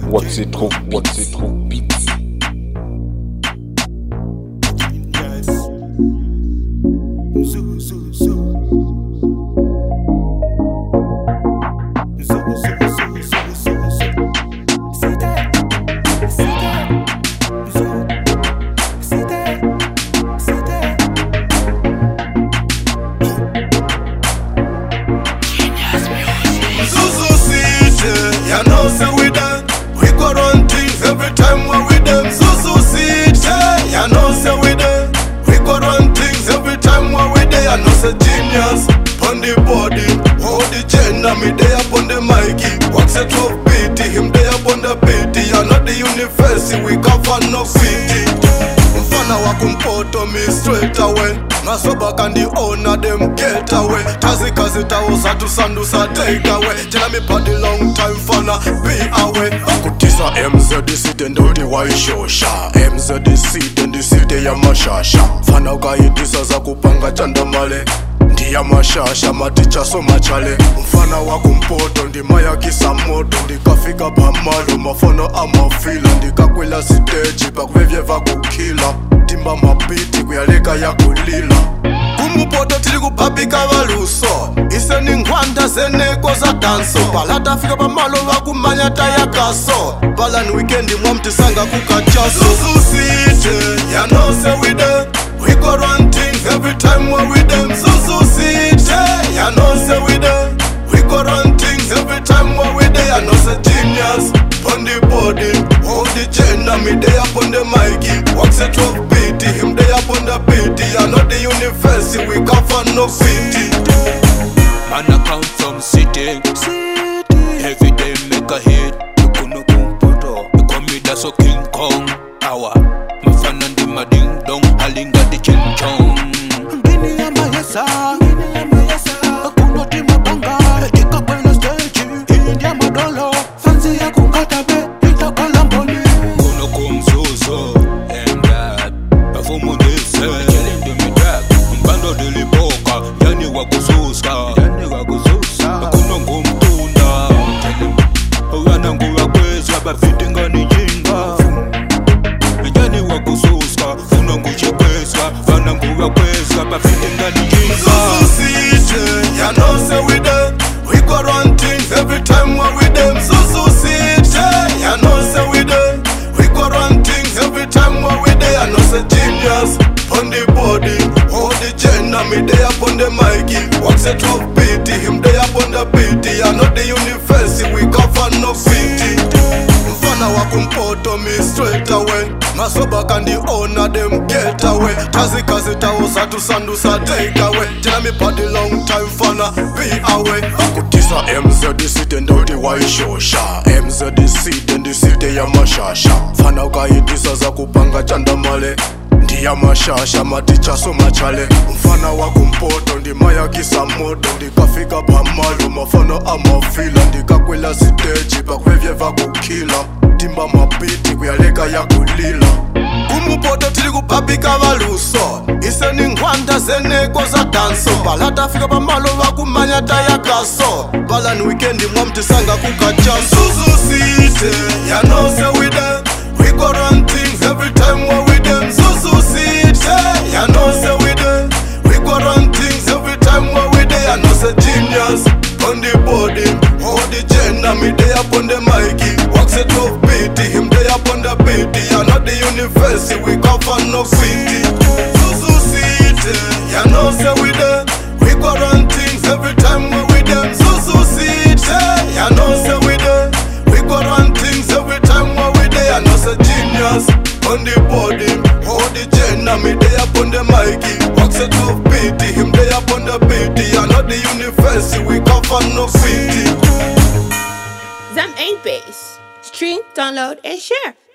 c'est trop beats. You know, say we done. We go run things every time when we them. Zuzu City. You know, say we done. We go run things every time when we there. You know, say genius on the body. Oh, the gender me there upon the Mikey. What's a 12 beat? Him there upon the beat. You know the university. We come for no city. Mfana wa kumpoto me straight away. Masoba kandi owner them get away. Tazi kazi tawosa to sandusa take away. Tell me party long time fana be away. Akutisa MZDC then do the white show sha. MZDC then the city ya mashasha. Fana ukaitisa za kupanga chanda male. Ndiya mashasha maticha so machale. Mfana wa kumpoto ndimaya kisa moto. Ndikafika pamalo mafono amafila. Ndikakwela siteji pakuvevye vakukila. Timba mapiti kuyaleka ya kulila. Kumupoto tili kupapika valuso. Ise ni ngwanda zeneko za danso. Palata fika pamalo vakumanya taya kaso. Pala ni weekendi mwamtisanga kukachaso. Zuzu City, you know say we there. We go run things every time when we them. Zuzu City, you know say we there. We go run things every time when we there. You know say genius on the body. Oh the gender me there upon the Mikey. Walks a 12 beat, him there upon the beat. You know the university, we come for no city. Man I come from city. Every day make a hit. You couldn't kumpoto. You call me that's a King Kong. Awa mafana ndi mading dong. Alinga di ching chong. Bini ya mayesa. Akuno tima banga. Ika kwena stage. India madolo. Fancy ya kungata be. Ita kalamboni. Kuno kumzuzo. And that perfume dese. Killing the me drag. Mbando diliboka. Yani wakuzuska. Kuno ngumtunda. Wana nguwa kweza. Bafitinga ni jinga. Yani wakuzuska. Kuno nguchikweza. Wana nguwa kweza. Bafitinga ni jinga. Zuzu City, you know say we there. We go run things every time when we them. Zuzu City, you know say we there. We go run things every time when we there. You know say genius on the body. Oh the gender me there upon the Mikey. Walks a 12 beat, him there upon the beat. You know the university, we come for no city. Mfana wa kumpoto me straight away. Masoba kandi owner them get away. Tazi kazi tawosa to sandusa take away. Tell me party long time fana be away. Akutisa MZDC then do the white show sha. MZDC then the city ya mashasha. Fana ukaitisa za kupanga chanda male. Ndiya mashasha maticha so machale. Mfana wa kumpoto ndimaya kisa moto. Ndikafika pamalo mafono amafila. Ndikakwela siteji pakuvevye vakukila. Timba mapiti kuyaleka ya kulila. Kumupoto tili kupapika valuso. Ise ni ngwanda zeneko za danso. Palata fika pamalo vakumanya taya kaso. Pala ni weekendi mwamtisanga kukachaso. Zuzu City, you know say we there. We go run things every time when we them. Zuzu City, you know say we there. We go run things every time when we there. You know say genius on the body. Oh the gender me there upon the Mikey. Walks a 12 beat, him there upon the beat. You know the university, we come for no city. Zuzu City, you know say we there. We go run things every time when we them. Zuzu City, you know say we there. We go run things every time when we there. You know say genius on the body. Oh the gender me there upon the Mikey. Walks a 12 beat, him there upon the beat. You know the university, we come for no city. Zam ain't bass. Stream, download, and share.